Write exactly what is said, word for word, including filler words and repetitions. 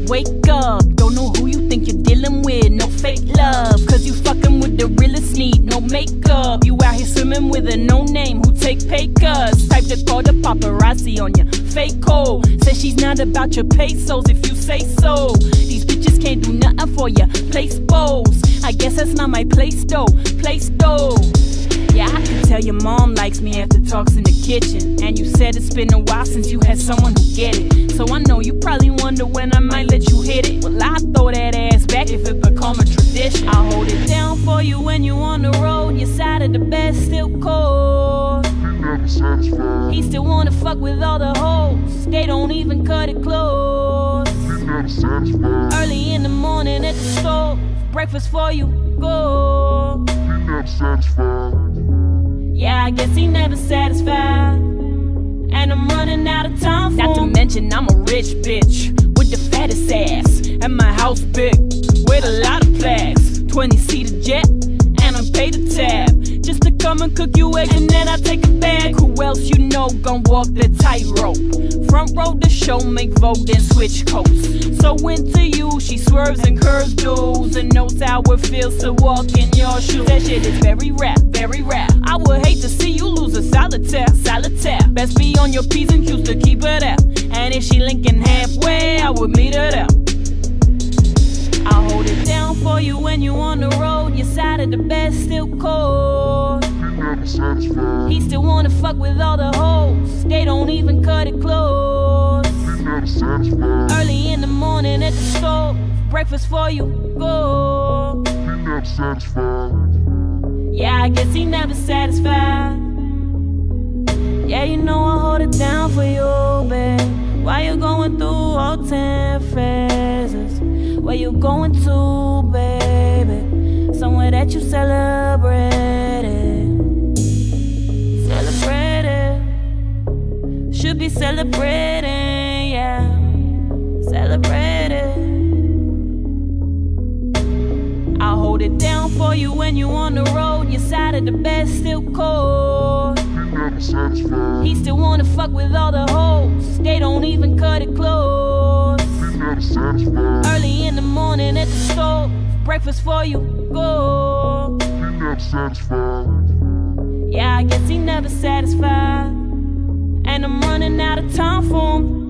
Wake up, don't know who you think you're dealing with. No fake love, cause you fucking with the realest, need no makeup. You out here swimming with a no name who take pay cuts. Type to call the paparazzi on your fake code. Say she's not about your pesos if you say so. These bitches can't do nothing for you, place bows. I guess that's not my place though, place though. Yeah, I can tell your mom likes me after talks in the kitchen. And you said it's been a while since you had someone who get it. So I know you probably wonder when I might let you hit it. Well, I'll throw that ass back if it become a tradition. I'll hold it down for you when you on the road. Your side of the bed still cold. He still wanna fuck with all the hoes. They don't even cut it close. Early in the morning at the store, breakfast for you, go. Yeah, I guess he never satisfied. And I'm running out of time for Not to mention I'm a rich bitch with the fattest ass. And my house big with a lot of flags. twenty-seater jet and I'm paid a tab just to come and cook you eggs and then I take a bag. Who else you know gon' walk the tightrope? Front row the show, make vote, then switch coats. So into you, she swerves and curves dudes and knows how it feels to walk in your shoes. That shit is very rap, very rap. I would hate to see you lose a solitaire, solitaire. Best be on your P's and Q's to keep it out. And if she linking halfway, I would meet her there. I'll hold it down for you when you on the road. Your side of the bed still cold. He still wanna fuck with all the hoes. They don't even cut it close. Early in the morning at the store, breakfast for you, go. Yeah, I guess he never satisfied. Yeah, you know I hold it down for you, babe. Why you going through all ten phases? Where you going to, baby? Somewhere that you celebrated. Celebrated. Should be celebrating, yeah. Celebrated. I'll hold it down for you when you on the road. Your side of the bed still cold. He still wanna fuck with all the hoes. They don't even cut it close. Early in the morning at the store, breakfast for you, go. Yeah, I guess he never satisfied. And I'm running out of time for him.